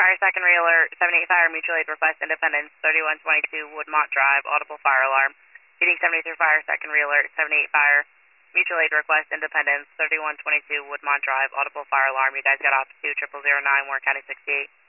Fire second alert, 78 Fire, mutual aid request, Independence, 3122 Woodmont Drive, audible fire alarm. Heating 73 Fire, second alert, 78 Fire, mutual aid request, Independence, 3122 Woodmont Drive, audible fire alarm. You guys got off to 0009, Warren County 68.